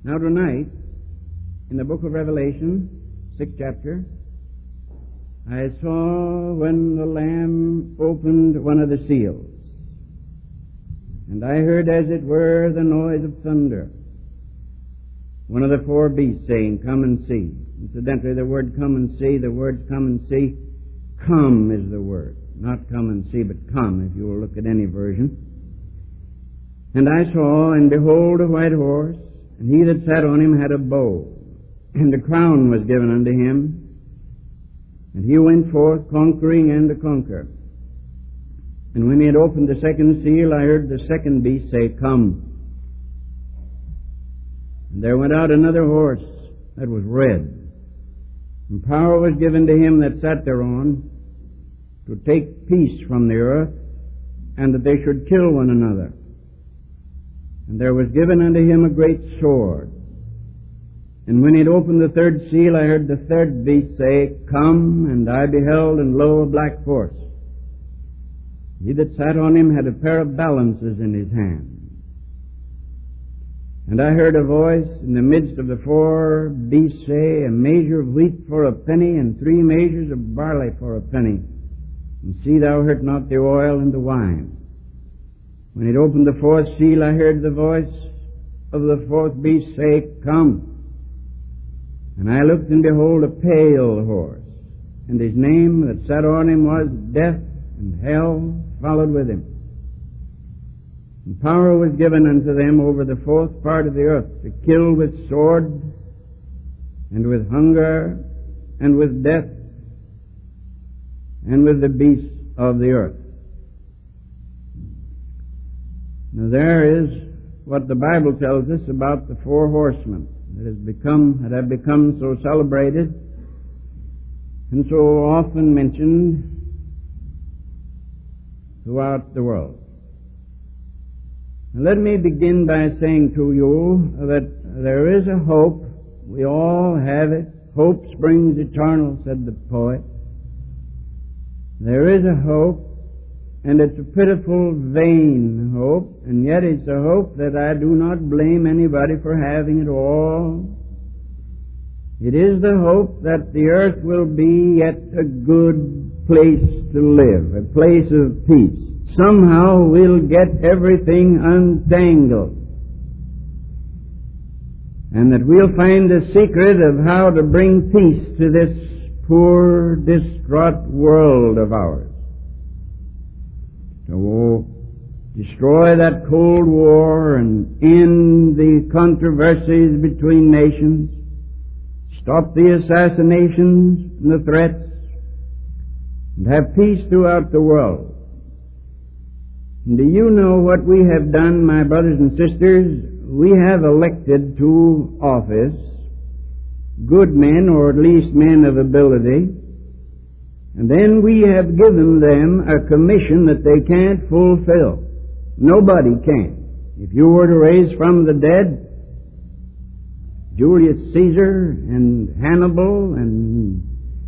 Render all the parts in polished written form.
Now tonight, in the book of Revelation, 6th chapter, I saw when the Lamb opened one of the seals, and I heard as it were the noise of thunder, one of the four beasts saying, "Come and see." Incidentally, the word "come and see," the words "come and see," "come" is the word. Not "come and see," but "come," if you will look at any version. And I saw, and behold, a white horse, and he that sat on him had a bow, and a crown was given unto him, and he went forth conquering and to conquer. And when he had opened the second seal, I heard the second beast say, "Come." And there went out another horse that was red, and power was given to him that sat thereon to take peace from the earth, and that they should kill one another. And there was given unto him a great sword. And when he had opened the third seal, I heard the third beast say, "Come." And I beheld, and lo, a black horse. He that sat on him had a pair of balances in his hand. And I heard a voice in the midst of the four beasts say, "A measure of wheat for a penny, and 3 measures of barley for a penny. And see thou hurt not the oil and the wine." When it opened the fourth seal, I heard the voice of the fourth beast say, "Come." And I looked, and behold, a pale horse, and his name that sat on him was Death, and hell followed with him. And power was given unto them over the fourth part of the earth, to kill with sword, and with hunger, and with death, and with the beasts of the earth. Now there is what the Bible tells us about the four horsemen that have become so celebrated and so often mentioned throughout the world. Now let me begin by saying to you that there is a hope. We all have it. "Hope springs eternal," said the poet. There is a hope, and it's a pitiful, vain hope, and yet it's a hope that I do not blame anybody for having at all. It is the hope that the earth will be yet a good place to live, a place of peace. Somehow we'll get everything untangled, and that we'll find the secret of how to bring peace to this poor, distraught world of ours. To destroy that Cold War and end the controversies between nations, stop the assassinations and the threats, and have peace throughout the world. And do you know what we have done, my brothers and sisters? We have elected to office good men, or at least men of ability, and then we have given them a commission that they can't fulfill. Nobody can. If you were to raise from the dead Julius Caesar and Hannibal and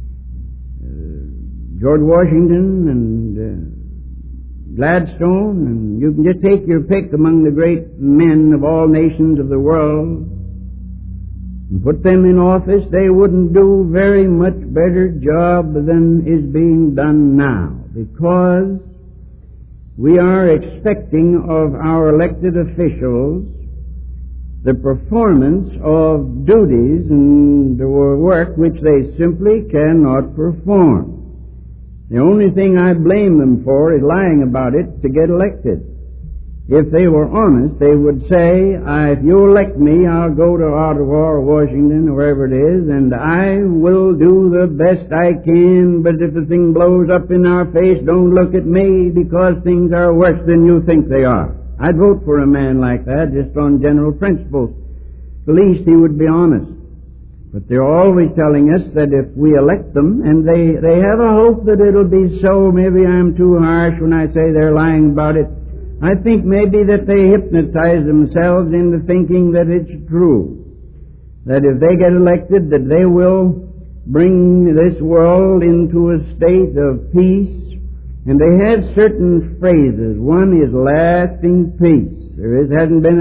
George Washington and Gladstone, and you can just take your pick among the great men of all nations of the world and put them in office, they wouldn't do very much better job than is being done now, because we are expecting of our elected officials the performance of duties and work which they simply cannot perform. The only thing I blame them for is lying about it to get elected. If they were honest, they would say, "If you elect me, I'll go to Ottawa or Washington or wherever it is, and I will do the best I can, but if the thing blows up in our face, don't look at me, because things are worse than you think they are." I'd vote for a man like that, just on general principles. At least he would be honest. But they're always telling us that if we elect them, and they have a hope that it'll be so. Maybe I'm too harsh when I say they're lying about it. I think maybe that they hypnotize themselves into thinking that it's true. That if they get elected, that they will bring this world into a state of peace. And they have certain phrases. One is lasting peace. Hasn't been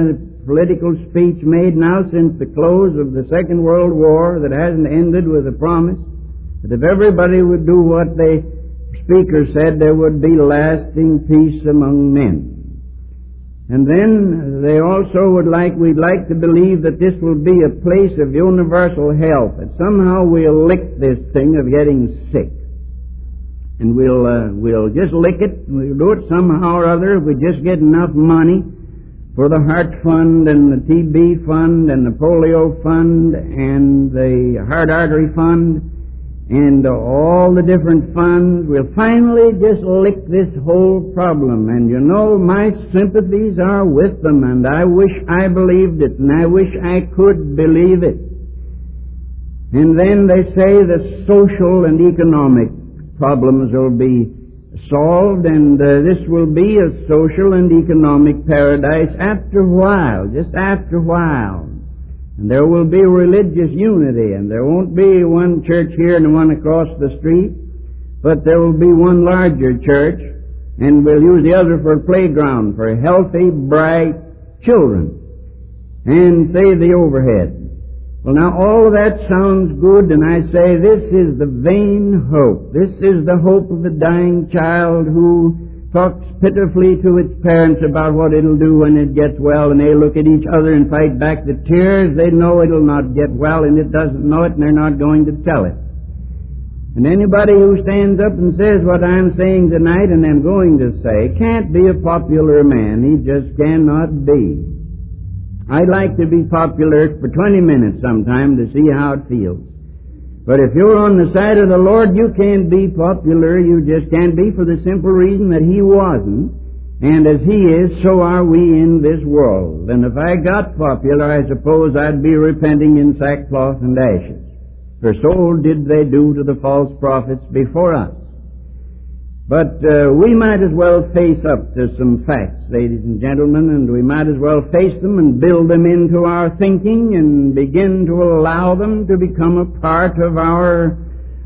political speech made now since the close of the Second World War that hasn't ended with a promise that if everybody would do what the speaker said, there would be lasting peace among men. And then they also we'd like to believe that this will be a place of universal health, that somehow we'll lick this thing of getting sick. And we'll just lick it, we'll do it somehow or other if we just get enough money for the Heart Fund and the TB Fund and the Polio Fund and the Heart Artery Fund and all the different funds. We'll finally just lick this whole problem. And you know, my sympathies are with them, and I wish I believed it, and I wish I could believe it. And then they say the social and economic problems will be solved, and this will be a social and economic paradise after a while, just after a while. And there will be religious unity, and there won't be one church here and one across the street, but there will be one larger church, and we'll use the other for a playground for healthy, bright children, and save the overhead. Well, now all of that sounds good, and I say this is the vain hope. This is the hope of a dying child who talks pitifully to its parents about what it'll do when it gets well, and they look at each other and fight back the tears. They know it'll not get well, and it doesn't know it, and they're not going to tell it. And anybody who stands up and says what I'm saying tonight and I'm going to say can't be a popular man. He just cannot be. I'd like to be popular for 20 minutes sometime to see how it feels. But if you're on the side of the Lord, you can't be popular. You just can't be, for the simple reason that He wasn't. And as He is, so are we in this world. And if I got popular, I suppose I'd be repenting in sackcloth and ashes. For so did they do to the false prophets before us. But we might as well face up to some facts, ladies and gentlemen, and we might as well face them and build them into our thinking and begin to allow them to become a part of our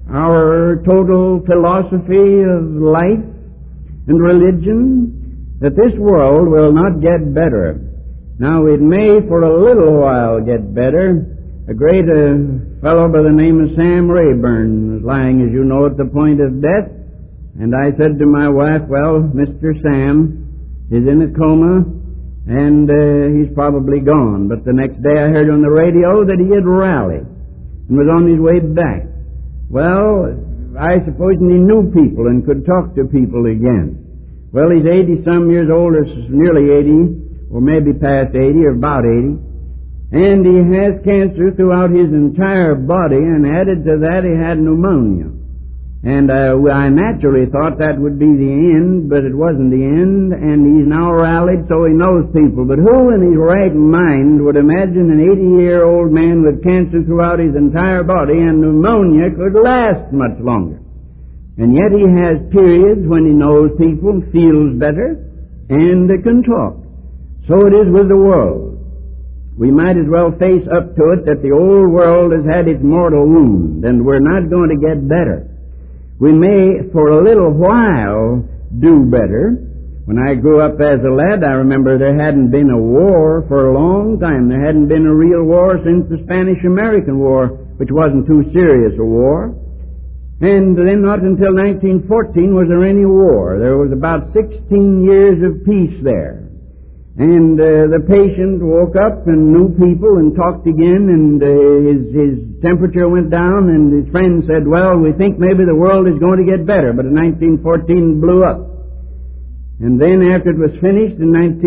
total philosophy of life and religion, that this world will not get better. Now, it may for a little while get better. A great fellow by the name of Sam Rayburn was lying, as you know, at the point of death. And I said to my wife, well, Mr. Sam is in a coma, and he's probably gone. But the next day I heard on the radio that he had rallied and was on his way back. Well, I suppose he knew people and could talk to people again. Well, he's 80-some years old, or nearly 80, or maybe past 80, or about 80. And he has cancer throughout his entire body, and added to that he had pneumonia. And I naturally thought that would be the end, but it wasn't the end, and he's now rallied, so he knows people. But who in his right mind would imagine an 80-year-old man with cancer throughout his entire body and pneumonia could last much longer? And yet he has periods when he knows people, feels better, and can talk. So it is with the world. We might as well face up to it that the old world has had its mortal wound, and we're not going to get better. We may, for a little while, do better. When I grew up as a lad, I remember there hadn't been a war for a long time. There hadn't been a real war since the Spanish-American War, which wasn't too serious a war. And then not until 1914 was there any war. There was about 16 years of peace there. And the patient woke up and knew people and talked again, and his temperature went down, and his friend said, well, we think maybe the world is going to get better. But in 1914 blew up. And then after it was finished in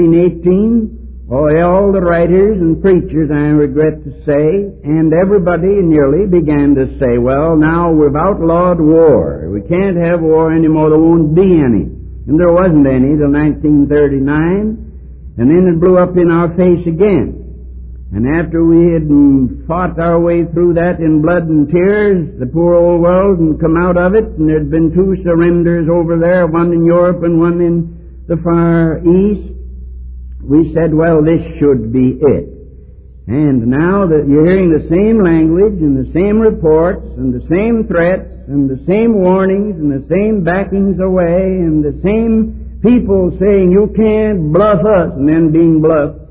1918, all the writers and preachers, I regret to say, and everybody nearly began to say, well, now we've outlawed war. We can't have war anymore. There won't be any. And there wasn't any till 1939. And then it blew up in our face again. And after we had fought our way through that in blood and tears, the poor old world, and come out of it, and there'd been 2 surrenders over there, one in Europe and one in the Far East, we said, well, this should be it. And now that you're hearing the same language and the same reports and the same threats and the same warnings and the same backings away and the same people saying, you can't bluff us, and then being bluffed,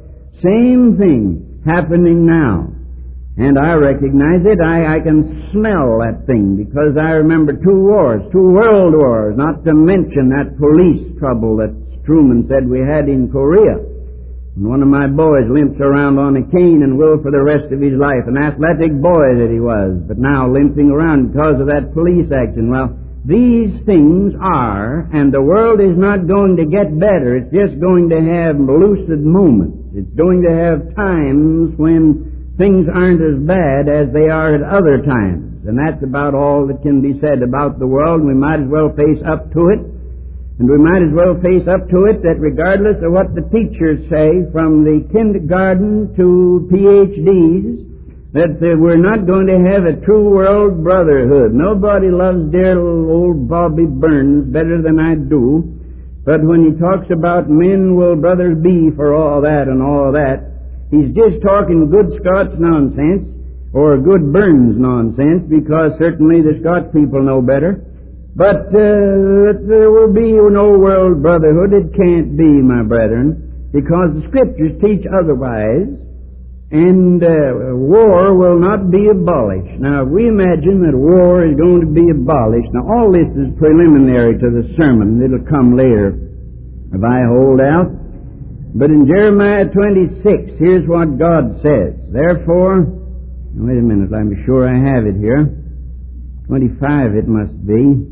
same thing happening now. And I recognize it. I can smell that thing because I remember 2 wars, 2 world wars, not to mention that police trouble that Truman said we had in Korea. And one of my boys limps around on a cane and will for the rest of his life, an athletic boy that he was, but now limping around because of that police action. Well, these things are, and the world is not going to get better. It's just going to have lucid moments. It's going to have times when things aren't as bad as they are at other times. And that's about all that can be said about the world. We might as well face up to it. And we might as well face up to it that regardless of what the teachers say, from the kindergarten to PhDs, that we're not going to have a true world brotherhood. Nobody loves dear old Bobby Burns better than I do. But when he talks about men will brothers be for all that and all that, he's just talking good Scots nonsense, or good Burns nonsense, because certainly the Scots people know better. But there will be no world brotherhood. It can't be, my brethren, because the Scriptures teach otherwise, and war will not be abolished. Now, if we imagine that war is going to be abolished, now all this is preliminary to the sermon. It'll come later if I hold out. But in Jeremiah 26, here's what God says. Therefore, wait a minute, I'm sure I have it here. 25 it must be.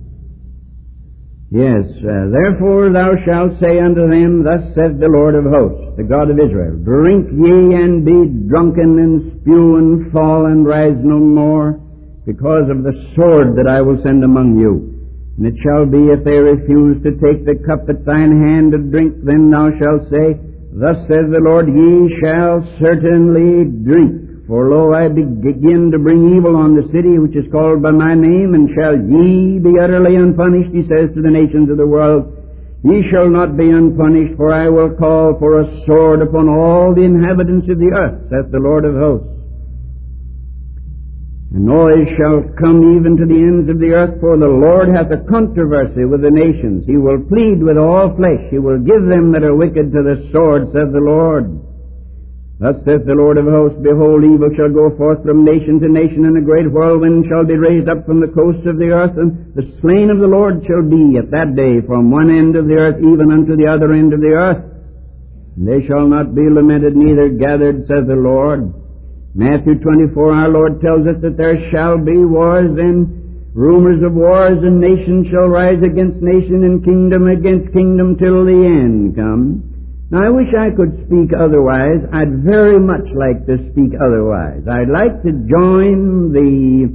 Yes, therefore thou shalt say unto them, Thus saith the Lord of hosts, the God of Israel, Drink ye and be drunken, and spew and fall, and rise no more, because of the sword that I will send among you. And it shall be, if they refuse to take the cup at thine hand to drink, then thou shalt say, Thus saith the Lord, Ye shall certainly drink. For lo, I begin to bring evil on the city which is called by my name, and shall ye be utterly unpunished, he says to the nations of the world. Ye shall not be unpunished, for I will call for a sword upon all the inhabitants of the earth, saith the Lord of hosts. And noise shall come even to the ends of the earth, for the Lord hath a controversy with the nations. He will plead with all flesh. He will give them that are wicked to the sword, saith the Lord. Thus saith the Lord of hosts, Behold, evil shall go forth from nation to nation, and a great whirlwind shall be raised up from the coasts of the earth, and the slain of the Lord shall be at that day from one end of the earth even unto the other end of the earth. And they shall not be lamented, neither gathered, saith the Lord. Matthew 24, our Lord tells us that there shall be wars, and rumors of wars, and nation shall rise against nation, and kingdom against kingdom, till the end come. Now, I wish I could speak otherwise. I'd very much like to speak otherwise. I'd like to join the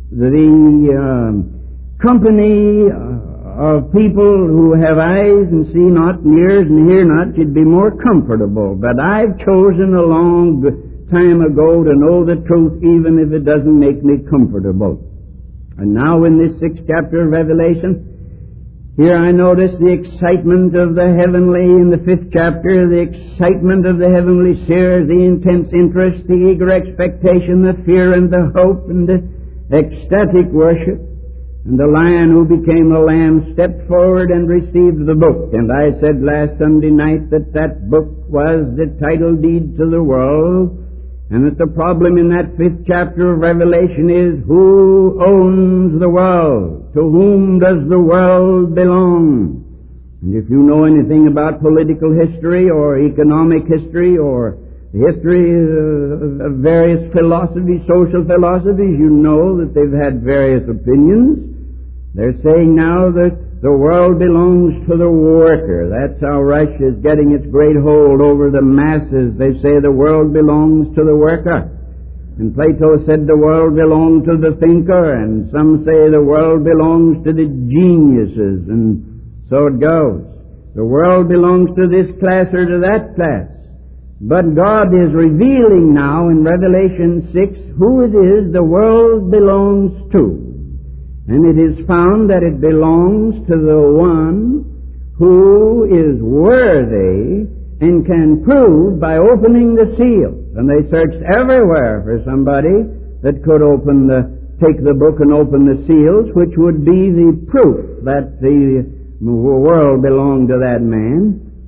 company of people who have eyes and see not, and ears and hear not. You'd be more comfortable. But I've chosen a long time ago to know the truth, even if it doesn't make me comfortable. And now in this 6th chapter of Revelation, here I notice the excitement of the heavenly, in the 5th chapter, the excitement of the heavenly seers, the intense interest, the eager expectation, the fear and the hope, and the ecstatic worship. And the Lion who became the Lamb stepped forward and received the book. And I said last Sunday night that that book was the title deed to the world, and that the problem in that 5th chapter of Revelation is, who owns the world? To whom does the world belong? And if you know anything about political history or economic history or the history of various philosophies, social philosophies, you know that they've had various opinions. They're saying now that the world belongs to the worker. That's how Russia is getting its great hold over the masses. They say the world belongs to the worker. And Plato said the world belonged to the thinker, and some say the world belongs to the geniuses, and so it goes. The world belongs to this class or to that class. But God is revealing now in Revelation 6 who it is the world belongs to. And it is found that it belongs to the one who is worthy and can prove by opening the seals. And they searched everywhere for somebody that could take the book and open the seals, which would be the proof that the world belonged to that man.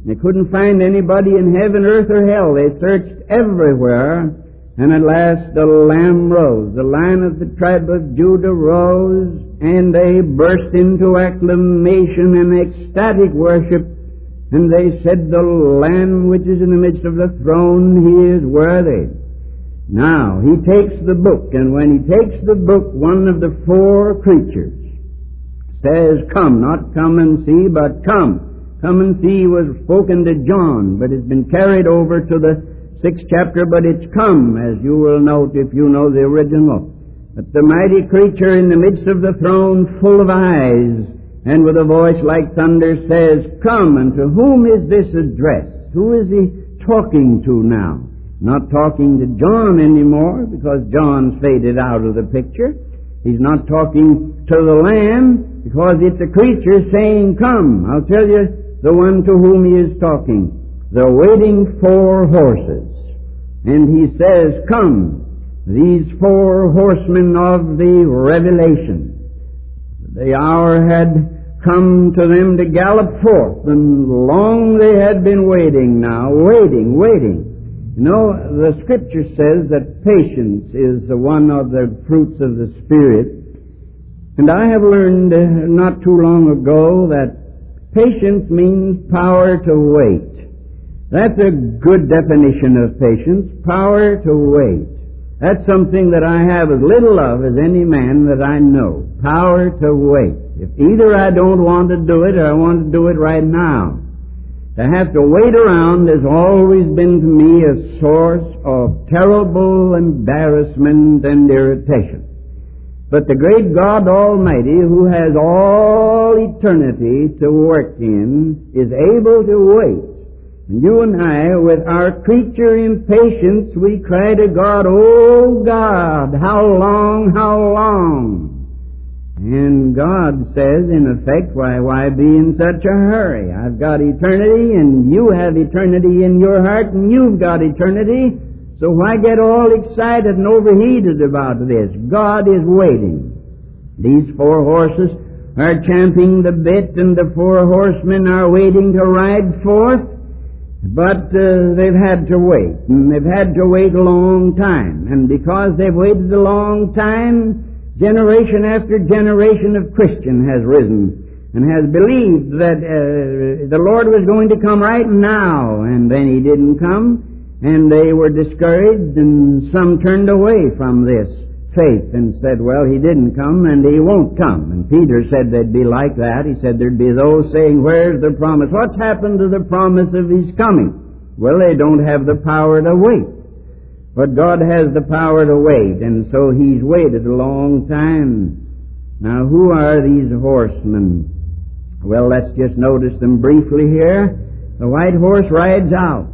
They couldn't find anybody in heaven, earth, or hell. They searched everywhere. And at last the Lamb rose. The Lion of the tribe of Judah rose, and they burst into acclamation and ecstatic worship. And they said, the Lamb which is in the midst of the throne, He is worthy. Now, He takes the book, and when He takes the book, one of the four creatures says, come, not come and see, but come. Come and see was spoken to John, but it's been carried over to the 6th chapter, but it's come, as you will note if you know the original. But the mighty creature in the midst of the throne, full of eyes, and with a voice like thunder, says, come, and to whom is this addressed? Who is He talking to now? Not talking to John anymore, because John's faded out of the picture. He's not talking to the Lamb, because it's a creature saying, come. I'll tell you the one to whom He is talking. The waiting 4 horses. And He says, come, these 4 horsemen of the Revelation. The hour had come to them to gallop forth, and long they had been waiting now, waiting. You know, the Scripture says that patience is one of the fruits of the Spirit. And I have learned not too long ago that patience means power to wait. That's a good definition of patience, power to wait. That's something that I have as little of as any man that I know, power to wait. If either I don't want to do it or I want to do it right now. To have to wait around has always been to me a source of terrible embarrassment and irritation. But the great God Almighty, who has all eternity to work in, is able to wait. And you and I, with our creature impatience, we cry to God, oh God, how long, how long? And God says, in effect, why be in such a hurry? I've got eternity, and you have eternity in your heart, and you've got eternity, so why get all excited and overheated about this? God is waiting. These 4 horses are champing the bit, and the 4 horsemen are waiting to ride forth. But they've had to wait, and they've had to wait a long time. And because they've waited a long time, generation after generation of Christian has risen and has believed that the Lord was going to come right now, and then He didn't come, and they were discouraged, and some turned away from this faith and said, well, He didn't come, and He won't come. And Peter said they'd be like that. He said there'd be those saying, where's the promise? What's happened to the promise of His coming? Well, they don't have the power to wait. But God has the power to wait, and so He's waited a long time. Now, who are these horsemen? Well, let's just notice them briefly here. The white horse rides out.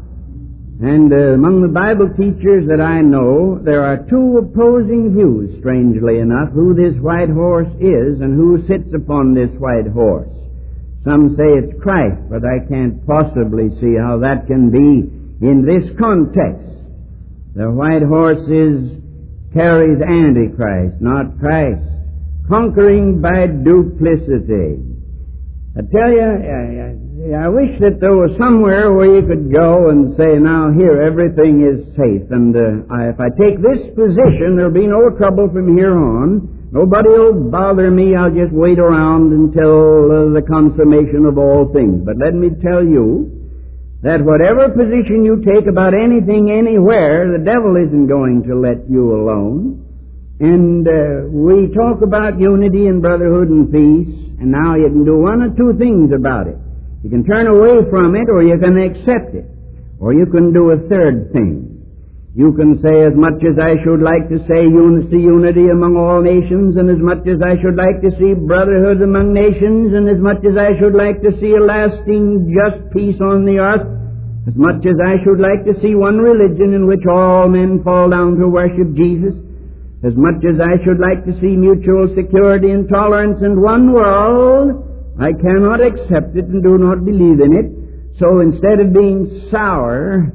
And among the Bible teachers that I know, there are 2 opposing views, strangely enough, who this white horse is and who sits upon this white horse. Some say it's Christ, but I can't possibly see how that can be in this context. The white horse carries Antichrist, not Christ, conquering by duplicity. I tell you, I wish that there was somewhere where you could go and say, now here, everything is safe, and if I take this position, there'll be no trouble from here on. Nobody will bother me. I'll just wait around until the consummation of all things. But let me tell you that whatever position you take about anything, anywhere, the devil isn't going to let you alone. And we talk about unity and brotherhood and peace, and now you can do 1 or 2 things about it. You can turn away from it, or you can accept it. Or you can do a third thing. You can say, as much as I should like to say unity among all nations, and as much as I should like to see brotherhood among nations, and as much as I should like to see a lasting just peace on the earth, as much as I should like to see one religion in which all men fall down to worship Jesus, as much as I should like to see mutual security and tolerance and one world, I cannot accept it and do not believe in it. So instead of being sour,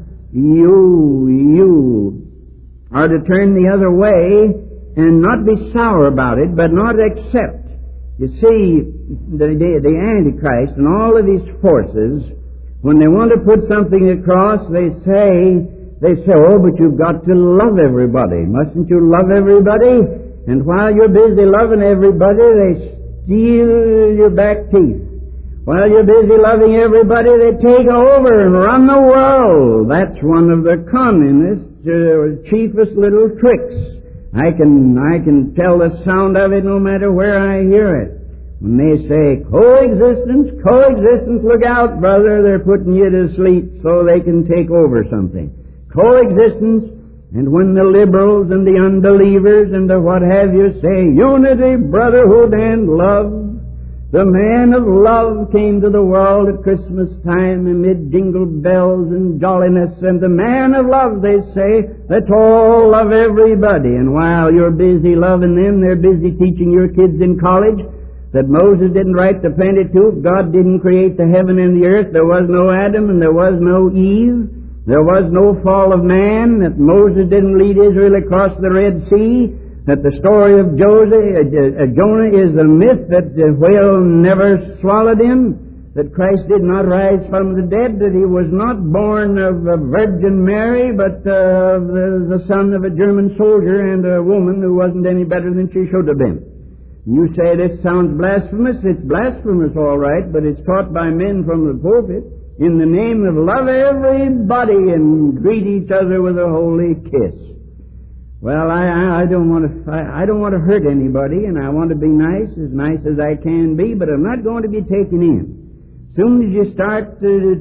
you are to turn the other way and not be sour about it, but not accept. You see, the Antichrist and all of his forces, When they want to put something across, they say, oh, but you've got to love everybody. Mustn't you love everybody? And while you're busy loving everybody, they steal your back teeth. While you're busy loving everybody, they take over and run the world. That's one of the communists' chiefest little tricks. I can tell the sound of it no matter where I hear it. When they say, coexistence, look out, brother, they're putting you to sleep so they can take over something. Coexistence, and when the liberals and the unbelievers and the what have you say, unity, brotherhood, and love, the man of love came to the world at Christmas time amid jingle bells and jolliness, and the man of love, they say, let's all love everybody. And while you're busy loving them, they're busy teaching your kids in college that Moses didn't write the Pentateuch, God didn't create the heaven and the earth, there was no Adam and there was no Eve, there was no fall of man, that Moses didn't lead Israel across the Red Sea, that the story of Jonah is a myth, that the whale never swallowed him, that Christ did not rise from the dead, that he was not born of a Virgin Mary, but the son of a German soldier and a woman who wasn't any better than she should have been. You say this sounds blasphemous. It's blasphemous, all right, but it's taught by men from the pulpit in the name of love everybody and greet each other with a holy kiss. Well, I don't want to hurt anybody, and I want to be nice as I can be, but I'm not going to be taken in. As soon as you start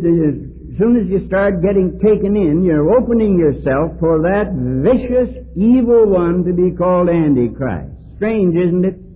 getting taken in, you're opening yourself for that vicious, evil one to be called Antichrist. Strange, isn't it?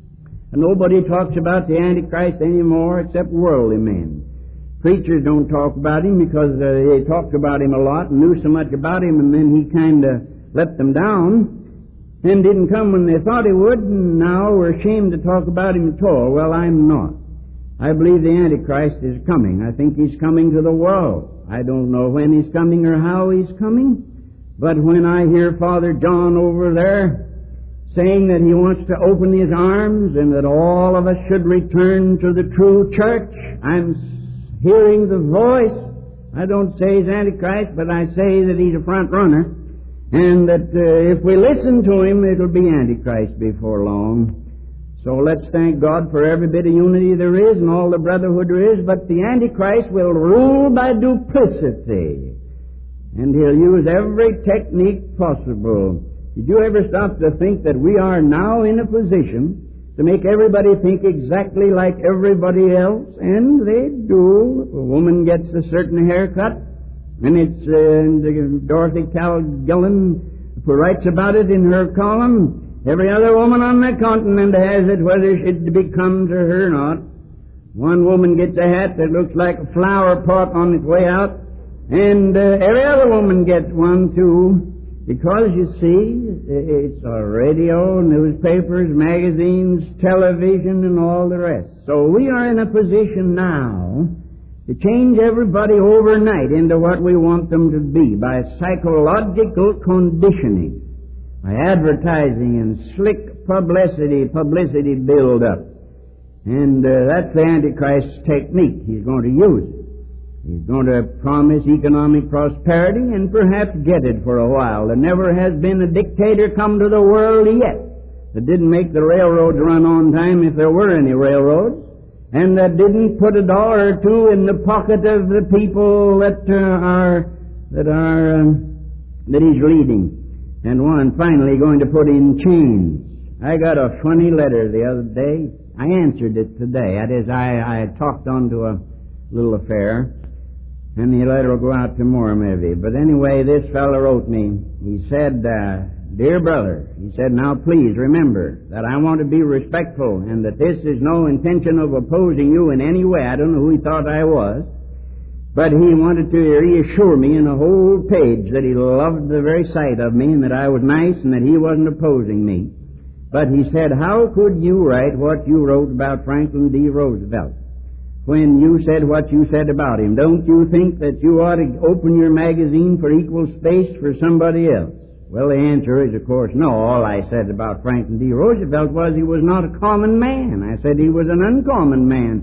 And nobody talks about the Antichrist anymore except worldly men. Preachers don't talk about him because they talked about him a lot and knew so much about him, and then he kind of let them down and didn't come when they thought he would, and now we're ashamed to talk about him at all. Well, I'm not. I believe the Antichrist is coming. I think he's coming to the world. I don't know when he's coming or how he's coming, but when I hear Father John over there saying that he wants to open his arms and that all of us should return to the true church, I'm hearing the voice. I don't say he's Antichrist, but I say that he's a front runner, and that if we listen to him, it'll be Antichrist before long. So let's thank God for every bit of unity there is and all the brotherhood there is, but the Antichrist will rule by duplicity, and he'll use every technique possible. Did you ever stop to think that we are now in a position to make everybody think exactly like everybody else? And they do. If a woman gets a certain haircut, and it's Dorothy Calgillen who writes about it in her column, every other woman on the continent has it, whether it becomes her or not. One woman gets a hat that looks like a flower pot on its way out, and every other woman gets one too. Because, you see, it's radio, newspapers, magazines, television, and all the rest. So we are in a position now to change everybody overnight into what we want them to be by psychological conditioning, by advertising and slick publicity build-up. And that's the Antichrist's technique. He's going to use it. He's going to promise economic prosperity and perhaps get it for a while. There never has been a dictator come to the world yet that didn't make the railroads run on time, if there were any railroads, and that didn't put $1 or $2 in the pocket of the people that he's leading, and one finally going to put in chains. I got a funny letter the other day. I answered it today. That is, I talked on to a little affair, and the letter will go out tomorrow maybe. But anyway, this fellow wrote me. He said, Dear brother, he said, now please remember that I want to be respectful and that this is no intention of opposing you in any way. I don't know who he thought I was, but he wanted to reassure me in a whole page that he loved the very sight of me and that I was nice and that he wasn't opposing me. But he said, how could you write what you wrote about Franklin D. Roosevelt when you said what you said about him? Don't you think that you ought to open your magazine for equal space for somebody else? Well, the answer is, of course, no. All I said about Franklin D. Roosevelt was he was not a common man. I said he was an uncommon man.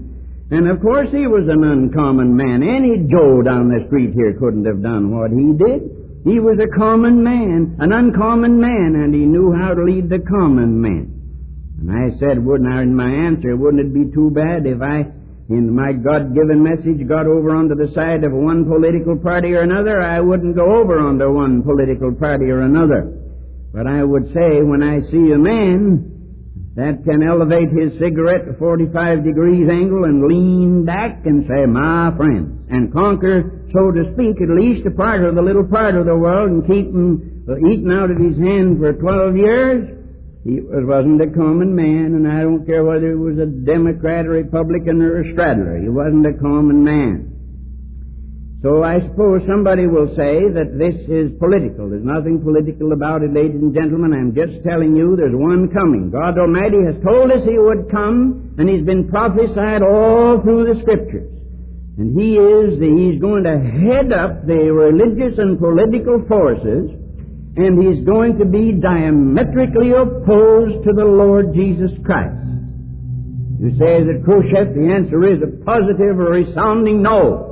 And of course he was an uncommon man. Any Joe down the street here couldn't have done what he did. He was a common man, an uncommon man, and he knew how to lead the common man. And I said, in my answer, wouldn't it be too bad if I, in my God-given message, got over onto the side of one political party or another? I wouldn't go over onto one political party or another. But I would say, when I see a man that can elevate his cigarette to 45 degrees angle and lean back and say, my friends, and conquer, so to speak, at least a part of the little part of the world and keep him eating out of his hand for 12 years, he wasn't a common man, and I don't care whether he was a Democrat, a Republican, or a straddler. He wasn't a common man. So I suppose somebody will say that this is political. There's nothing political about it, ladies and gentlemen. I'm just telling you there's one coming. God Almighty has told us He would come, and He's been prophesied all through the Scriptures. And He's going to head up the religious and political forces, and He's going to be diametrically opposed to the Lord Jesus Christ. You say, is it Khrushchev? The answer is a positive or resounding no.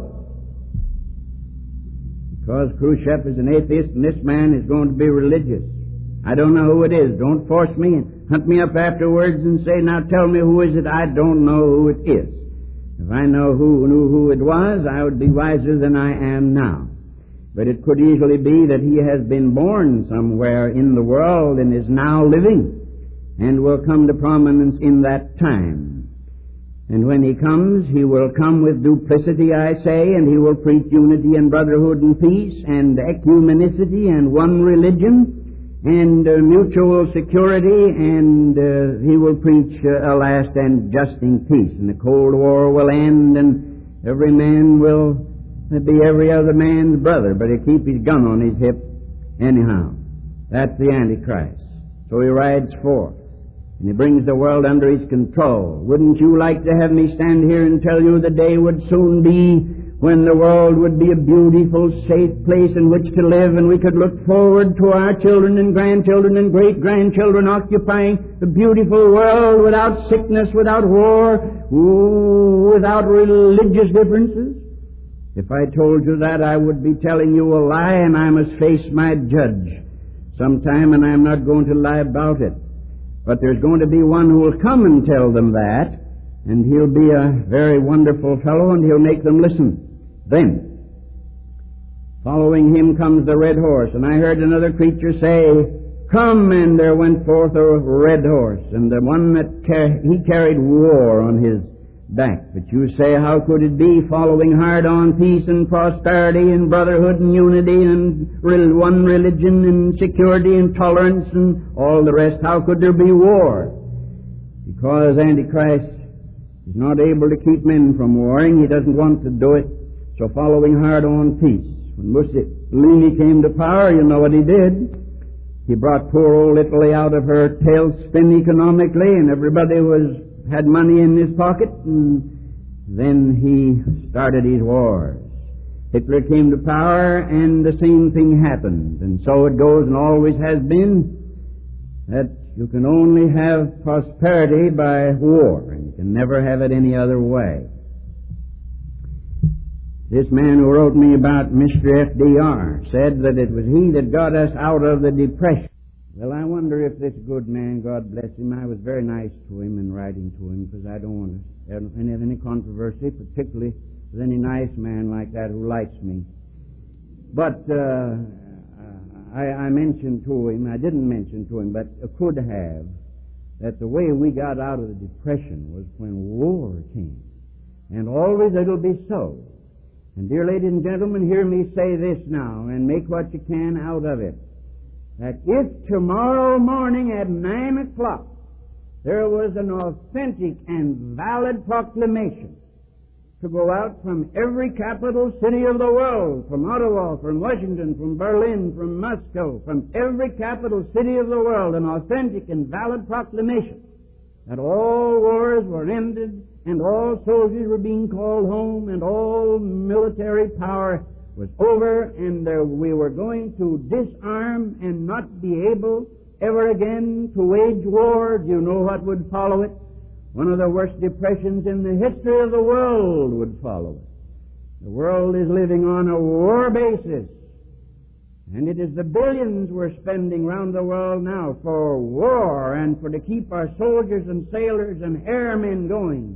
Because Khrushchev is an atheist and this man is going to be religious. I don't know who it is. Don't force me and hunt me up afterwards and say, now tell me who is it. I don't know who it is. If I knew who it was, I would be wiser than I am now. But it could easily be that he has been born somewhere in the world and is now living and will come to prominence in that time. And when he comes, he will come with duplicity, I say, and he will preach unity and brotherhood and peace and ecumenicity and one religion and mutual security, and he will preach a last and justing peace. And the Cold War will end, and every man will be every other man's brother, but he'll keep his gun on his hip anyhow. That's the Antichrist. So he rides forth. And He brings the world under His control. Wouldn't you like to have me stand here and tell you the day would soon be when the world would be a beautiful, safe place in which to live, and we could look forward to our children and grandchildren and great-grandchildren occupying the beautiful world without sickness, without war, without religious differences? If I told you that, I would be telling you a lie, and I must face my judge sometime, and I'm not going to lie about it. But there's going to be one who will come and tell them that, and he'll be a very wonderful fellow, and he'll make them listen. Then, following him comes the red horse, and I heard another creature say, come, and there went forth a red horse, and the one that he carried war on his back. But you say, how could it be, following hard on peace and prosperity and brotherhood and unity and one religion and security and tolerance and all the rest? How could there be war? Because Antichrist is not able to keep men from warring. He doesn't want to do it. So following hard on peace. When Mussolini came to power, you know what he did. He brought poor old Italy out of her tailspin economically, and everybody had money in his pocket, and then he started his wars. Hitler came to power, and the same thing happened. And so it goes and always has been, that you can only have prosperity by war, and you can never have it any other way. This man who wrote me about Mr. FDR said that it was he that got us out of the Depression. Well, I wonder if this good man, God bless him, I was very nice to him in writing to him, because I don't want to have any controversy, particularly with any nice man like that who likes me. But I mentioned to him, I didn't mention to him, but I could have, that the way we got out of the Depression was when war came. And always it'll be so. And dear ladies and gentlemen, hear me say this now, and make what you can out of it. That if tomorrow morning at 9 o'clock there was an authentic and valid proclamation to go out from every capital city of the world, from Ottawa, from Washington, from Berlin, from Moscow, from every capital city of the world, an authentic and valid proclamation that all wars were ended and all soldiers were being called home and all military power was over, and we were going to disarm and not be able ever again to wage war. Do you know what would follow it? one of the worst depressions in the history of the world would follow it. The world is living on a war basis. And it is the billions we're spending around the world now for war and for to keep our soldiers and sailors and airmen going.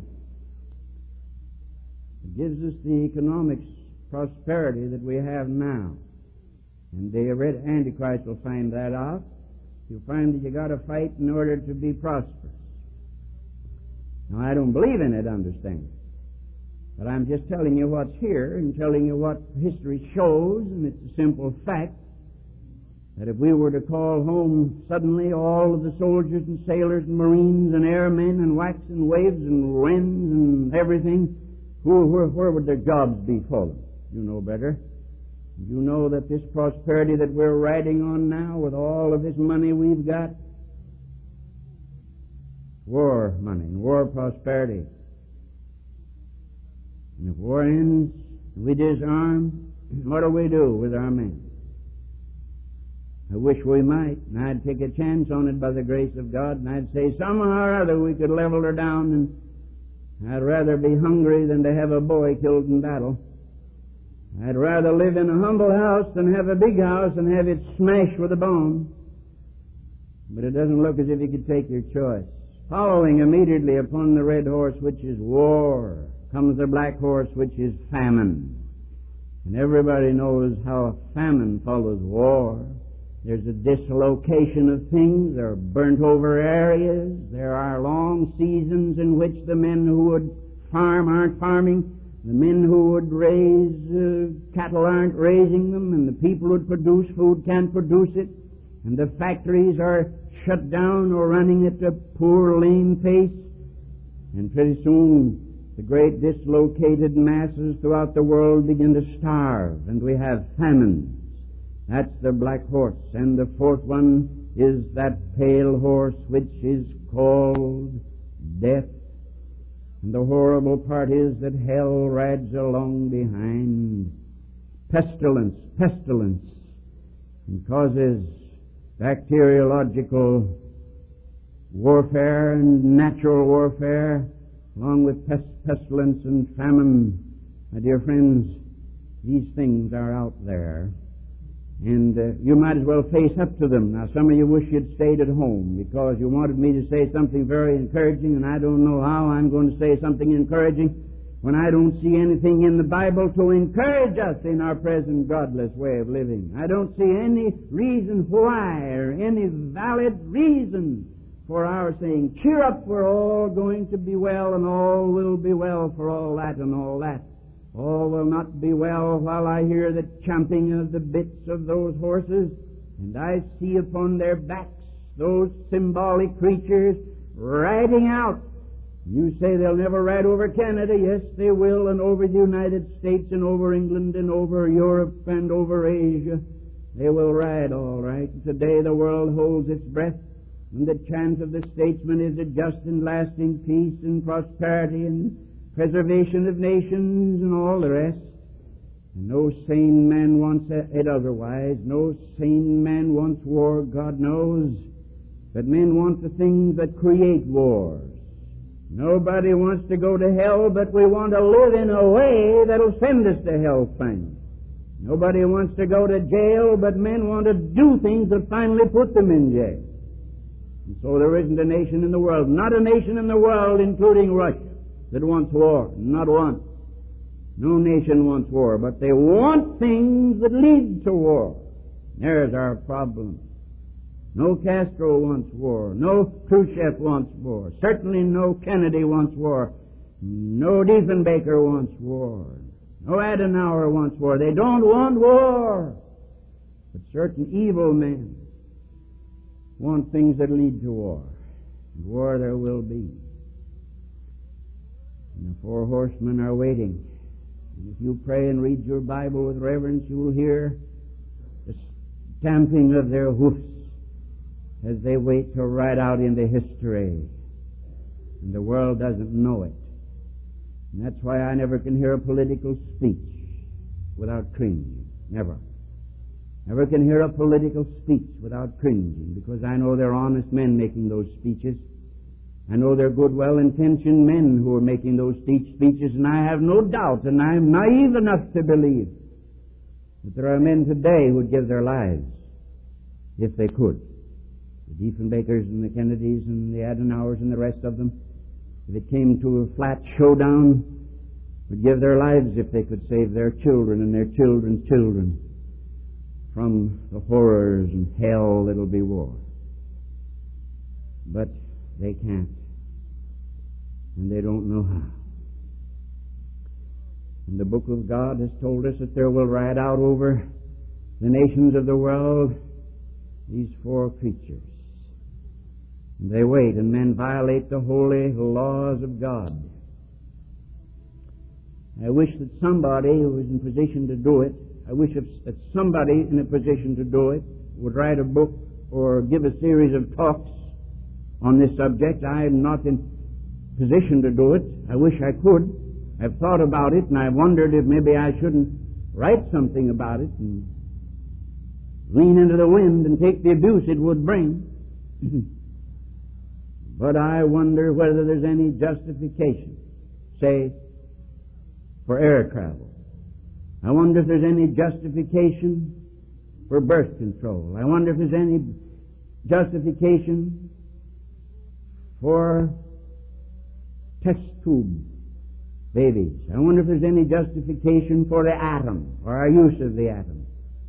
It gives us the economic prosperity that we have now. And the Antichrist will find that out. You'll find that you got to fight in order to be prosperous. Now, I don't believe in it, understand. But I'm just telling you what's here and telling you what history shows, and it's a simple fact that if we were to call home suddenly all of the soldiers and sailors and marines and airmen and waxing waves and winds and everything, where would their jobs be fallen? You know better. You know that this prosperity that we're riding on now with all of this money we've got, war money and war prosperity. And if war ends, we disarm, what do we do with our men? I wish we might, and I'd take a chance on it by the grace of God, and I'd say somehow or other we could level her down, and I'd rather be hungry than to have a boy killed in battle. I'd rather live in a humble house than have a big house and have it smashed with a bomb. But it doesn't look as if you could take your choice. Following immediately upon the red horse, which is war, comes the black horse, which is famine. And everybody knows how famine follows war. There's a dislocation of things. There are burnt-over areas. There are long seasons in which the men who would farm aren't farming. The men who would raise cattle aren't raising them. And the people who would produce food can't produce it. And the factories are shut down or running at a poor, lame pace. And pretty soon, the great dislocated masses throughout the world begin to starve. And we have famines. That's the black horse. And the fourth one is that pale horse which is called death. And the horrible part is that hell rides along behind. Pestilence, and causes bacteriological warfare and natural warfare, along with pestilence and famine. My dear friends, these things are out there. And you might as well face up to them. Now, some of you wish you'd stayed at home because you wanted me to say something very encouraging, and I don't know how I'm going to say something encouraging when I don't see anything in the Bible to encourage us in our present godless way of living. I don't see any reason why or any valid reason for our saying, cheer up, we're all going to be well, and all will be well for all that and all that. All will not be well while I hear the champing of the bits of those horses, and I see upon their backs those symbolic creatures riding out. You say they'll never ride over Canada. Yes, they will, and over the United States, and over England, and over Europe, and over Asia. They will ride all right. Today the world holds its breath, and the chance of the statesman is a just and lasting peace and prosperity and preservation of nations and all the rest. And no sane man wants it otherwise. No sane man wants war, God knows. But men want the things that create wars. Nobody wants to go to hell, but we want to live in a way that'll send us to hell things. Nobody wants to go to jail, but men want to do things that finally put them in jail. And so there isn't a nation in the world, not a nation in the world, including Russia, that wants war. Not one. No nation wants war, but they want things that lead to war. There's our problem. No Castro wants war. No Khrushchev wants war. Certainly no Kennedy wants war. No Diefenbaker wants war. No Adenauer wants war. They don't want war. But certain evil men want things that lead to war. And war there will be. And the four horsemen are waiting. And if you pray and read your Bible with reverence, you'll hear the stamping of their hoofs as they wait to ride out into history. And the world doesn't know it. And that's why I never can hear a political speech without cringing. Never. Never can hear a political speech without cringing, because I know they're honest men making those speeches. I know they're good, well-intentioned men who are making those speeches, and I have no doubt, and I'm naive enough to believe that there are men today who would give their lives if they could. The Diefenbachers and the Kennedys and the Adenauers and the rest of them, if it came to a flat showdown, would give their lives if they could save their children and their children's children from the horrors and hell that'll be war. But they can't, and they don't know how. And the book of God has told us that there will ride out over the nations of the world these four creatures. And they wait, and men violate the holy laws of God. I wish that somebody who was in position to do it, I wish that somebody in a position to do it would write a book or give a series of talks on this subject. I am not in position to do it. I wish I could. I've thought about it, and I've wondered if maybe I shouldn't write something about it and lean into the wind and take the abuse it would bring. But I wonder whether there's any justification, say, for air travel. I wonder if there's any justification for birth control. I wonder if there's any justification for test tube babies. I wonder if there's any justification for the atom or our use of the atom.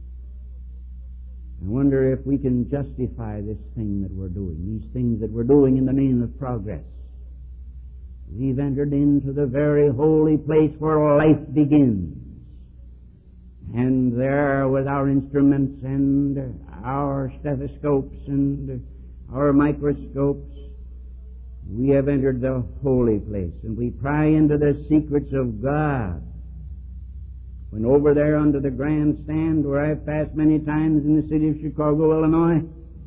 I wonder if we can justify this thing that we're doing, these things that we're doing in the name of progress. We've entered into the very holy place where life begins. And there, with our instruments and our stethoscopes and our microscopes, we have entered the holy place, and we pry into the secrets of God. When over there under the grandstand, where I've passed many times in the city of Chicago, Illinois,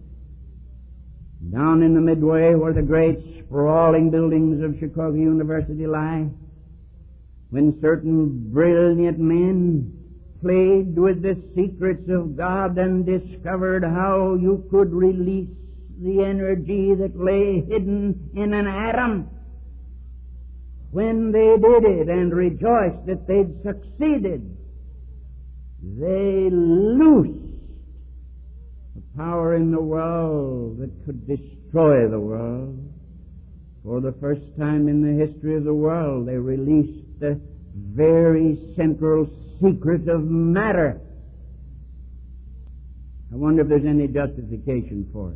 down in the midway where the great sprawling buildings of Chicago University lie, when certain brilliant men played with the secrets of God and discovered how you could release the energy that lay hidden in an atom. When they did it and rejoiced that they'd succeeded, they loosed the power in the world that could destroy the world. For the first time in the history of the world, they released the very central secret of matter. I wonder if there's any justification for it.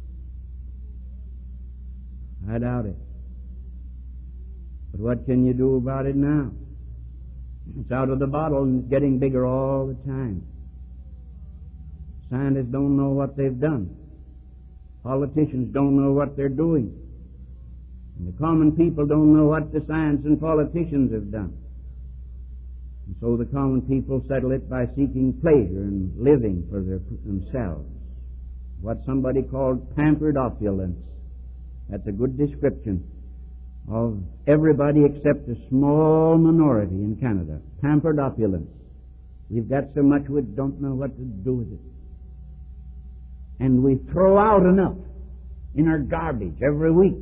I doubt it. But what can you do about it now? It's out of the bottle and it's getting bigger all the time. Scientists don't know what they've done. Politicians don't know what they're doing. And the common people don't know what the science and politicians have done. And so the common people settle it by seeking pleasure and living for themselves. What somebody called pampered opulence. That's a good description of everybody except a small minority in Canada. Pampered opulence. We've got so much we don't know what to do with it. And we throw out enough in our garbage every week.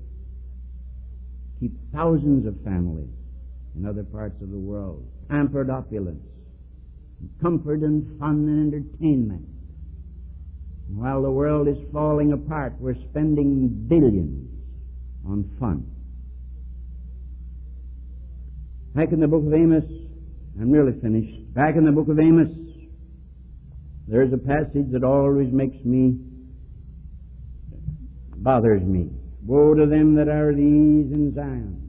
Keep thousands of families in other parts of the world. Pampered opulence. Comfort and fun and entertainment. And while the world is falling apart, we're spending billions on fun. Back in the book of Amos, I'm nearly finished. Back in the book of Amos, there's a passage that always bothers me. Woe to them that are at ease in Zion,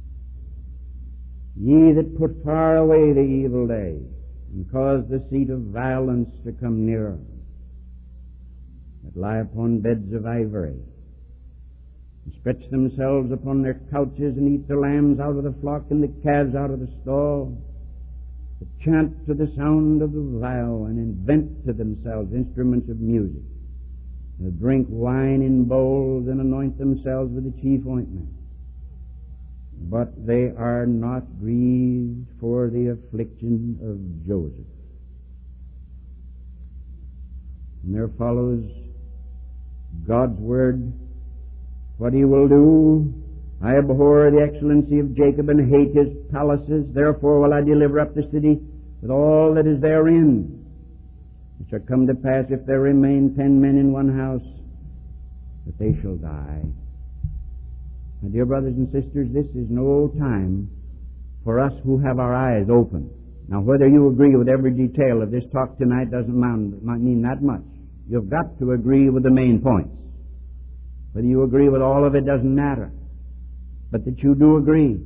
ye that put far away the evil day, and cause the seat of violence to come nearer, that lie upon beds of ivory, and stretch themselves upon their couches, and eat the lambs out of the flock and the calves out of the stall, that chant to the sound of the viol, and invent to themselves instruments of music, and drink wine in bowls, and anoint themselves with the chief ointment. But they are not grieved for the affliction of Joseph. And there follows God's word what he will do. I abhor the excellency of Jacob and hate his palaces. Therefore will I deliver up the city with all that is therein. It shall come to pass, if there remain 10 men in one house, that they shall die. My dear brothers and sisters, this is no time for us who have our eyes open. Now, whether you agree with every detail of this talk tonight doesn't mean that much. You've got to agree with the main points. Whether you agree with all of it doesn't matter. But that you do agree.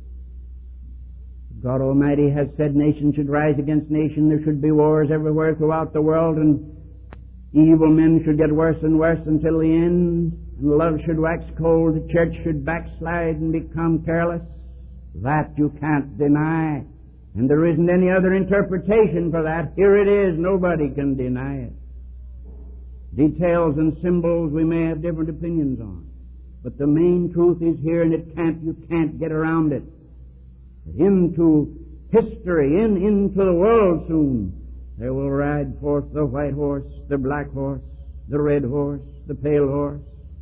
God Almighty has said nation should rise against nation. There should be wars everywhere throughout the world, and evil men should get worse and worse until the end, and love should wax cold. The church should backslide and become careless. That you can't deny. And there isn't any other interpretation for that. Here it is. Nobody can deny it. Details and symbols we may have different opinions on. But the main truth is here, and you can't get around it. Into history, into the world soon, there will ride forth the white horse, the black horse, the red horse, the pale horse.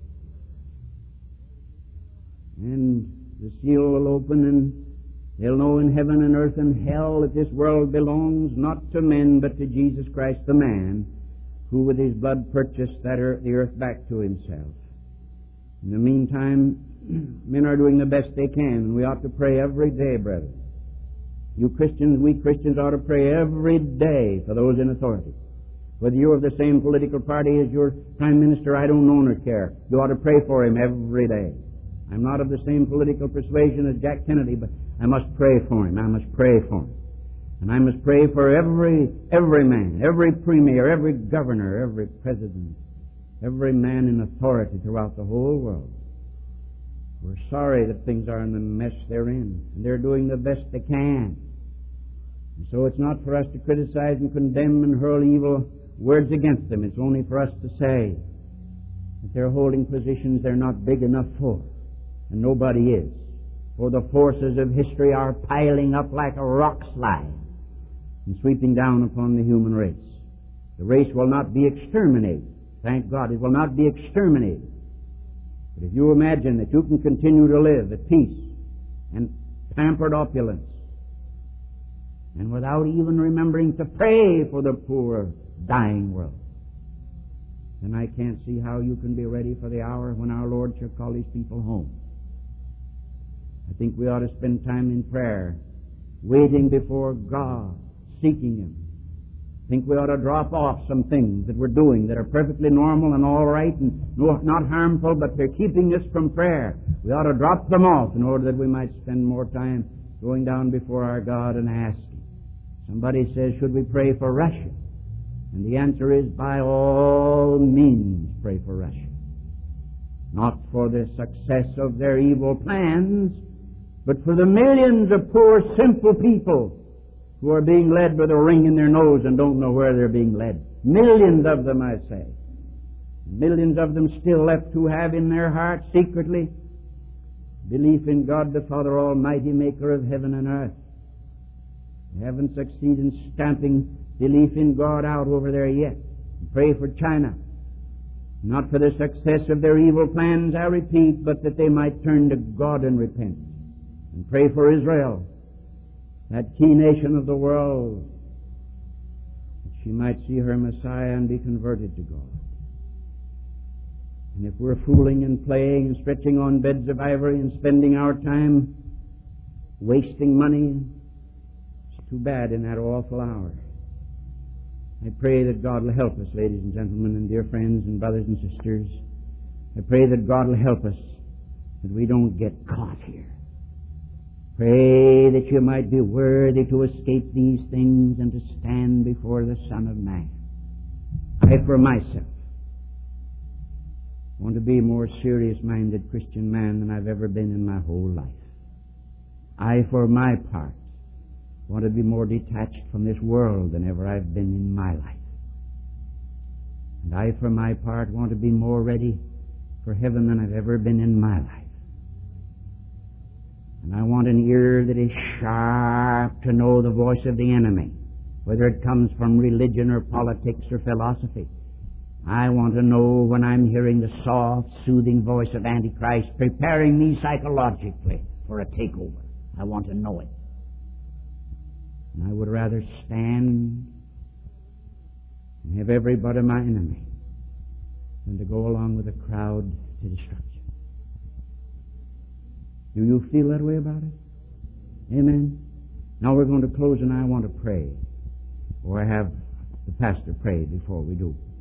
And the seal will open, and they'll know in heaven and earth and hell that this world belongs not to men, but to Jesus Christ, the man, who with his blood purchased the earth back to himself. In the meantime, men are doing the best they can, and we ought to pray every day, brethren. You Christians, we Christians ought to pray every day for those in authority. Whether you're of the same political party as your Prime Minister, I don't know nor care. You ought to pray for him every day. I'm not of the same political persuasion as Jack Kennedy, but I must pray for him. I must pray for him. And I must pray for every man, every premier, every governor, every president, every man in authority throughout the whole world. We're sorry that things are in the mess they're in, and they're doing the best they can. And so it's not for us to criticize and condemn and hurl evil words against them. It's only for us to say that they're holding positions they're not big enough for, and nobody is. For the forces of history are piling up like a rock slide and sweeping down upon the human race. The race will not be exterminated. Thank God, it will not be exterminated. But if you imagine that you can continue to live at peace and pampered opulence, and without even remembering to pray for the poor, dying world, then I can't see how you can be ready for the hour when our Lord shall call His people home. I think we ought to spend time in prayer, waiting before God, seeking Him. I think we ought to drop off some things that we're doing that are perfectly normal and all right and not harmful, but they're keeping us from prayer. We ought to drop them off in order that we might spend more time going down before our God and asking. Somebody says, should we pray for Russia? And the answer is, by all means, pray for Russia. Not for the success of their evil plans, but for the millions of poor, simple people who are being led with a ring in their nose and don't know where they're being led. Millions of them, I say. Millions of them still left who have in their hearts secretly belief in God the Father Almighty, maker of heaven and earth. They haven't succeeded in stamping belief in God out over there yet. Pray for China. Not for the success of their evil plans, I repeat, but that they might turn to God and repent. And pray for Israel, that key nation of the world, that she might see her Messiah and be converted to God. And if we're fooling and playing and stretching on beds of ivory and spending our time wasting money, it's too bad in that awful hour. I pray that God will help us, ladies and gentlemen and dear friends and brothers and sisters. I pray that God will help us, that we don't get caught here. Pray that you might be worthy to escape these things and to stand before the Son of Man. I, for myself, want to be a more serious-minded Christian man than I've ever been in my whole life. I, for my part, want to be more detached from this world than ever I've been in my life. And I, for my part, want to be more ready for heaven than I've ever been in my life. And I want an ear that is sharp to know the voice of the enemy, whether it comes from religion or politics or philosophy. I want to know when I'm hearing the soft, soothing voice of Antichrist preparing me psychologically for a takeover. I want to know it. And I would rather stand and have everybody my enemy than to go along with a crowd to destruction. Do you feel that way about it? Amen. Now we're going to close, and I want to pray, or have the pastor pray before we do.